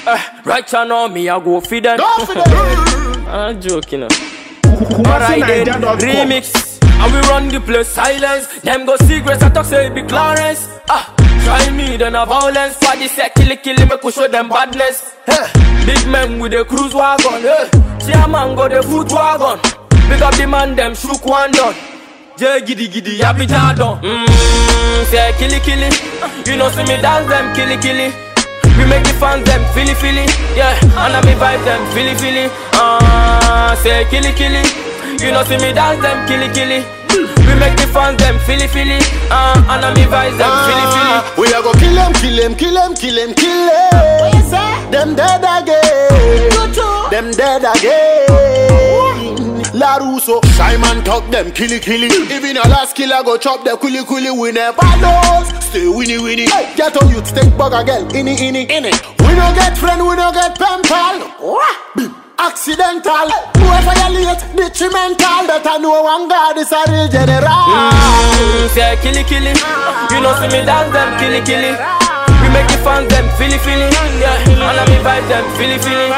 Right now, me I go feed them. Go for them. I'm joking. Alright then, remix. And we run the place silence. Them go secrets, I talk say it be Clarence. Try me, then a violence. For the set, kill me, could show them badness. Big men with the cruise wagon. Chairman go the foot wagon. Big up the man, them shook one done. Jay giddy giddy, happy jadon. Say killy. You know see me dance them killy. We make the fans them feely. Yeah, and I me vibe them feely. Say killy. You know see me dance them killy. We make the fans them feely. And I me vibe them feely. We are go kill them. What you say? Them dead again. Them dead again. La Russo, Simon talk them killy. Even a last killer go chop the kuli. We never lose. Stay winnie. Get on youth, take bug again. Inni. We no get friend, we no get pen pal. Accidental. Whoever you late, detrimental. Better know one God is a real general. Say killy. You know see me dance them killy. We make the fans them feely. Yeah, and I me vibe them feely.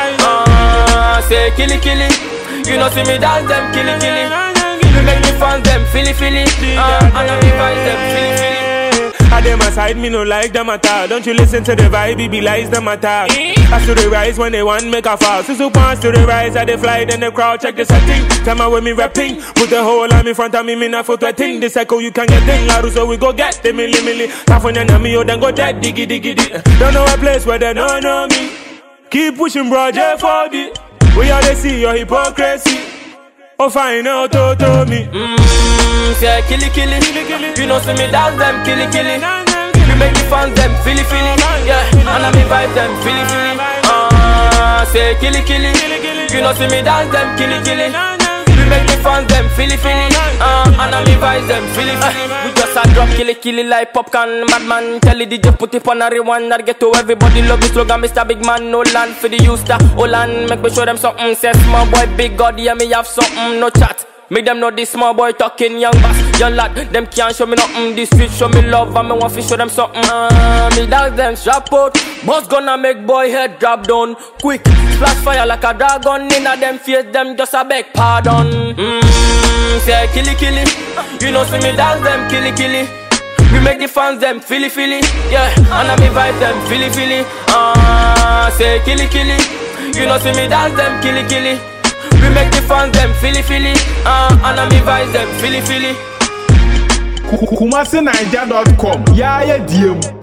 Say killy. You know see me dance them killy. We make the fans them feely. And I me vibe them feely. I them aside, me no like them at all. Don't you listen to the vibe, it be lies them at all. As to the rise when they want make a fall. So pants to the rise, I they fly, then the crowd check the setting. Tell me when me rapping, put the whole arm in front of me not for thing. The cycle you can get in, La so we go get the milli. Tough on your me, then go dead, diggy. Don't know a place where they don't know me. Keep pushing, bro, J4D. We all they see your hypocrisy. Oh, find out to me. Say killy. You know see me dance them killy. We make the fans them feely. Yeah, and I me vibe them feely. Say killy. You know see me dance them killy. We make the fans them feely. And I me vibe them feely. We just a drop killy like popcorn. Madman tell the DJ put it on a rewind. I get to everybody love me slogan. Mr. Big Man, no land for the youth. Olan make me show them something. Say small boy, big God, yeah me have something. No chat. Make them know this small boy talking young bass, young lad. Them can't show me nothing. This street show me love and me want to show them something. Me dance them strap out. Boss gonna make boy head drop down quick. Splash fire like a dragon. Inna them face them just a beg pardon. Say killy. You know see me dance them killy. We make the fans them feely. Yeah, and I me vibe them feely. Say killy. You know see me dance them killy. We make the fans them feely. And I me vibe them feely. KumaSiNaija.com. Yeah, DM.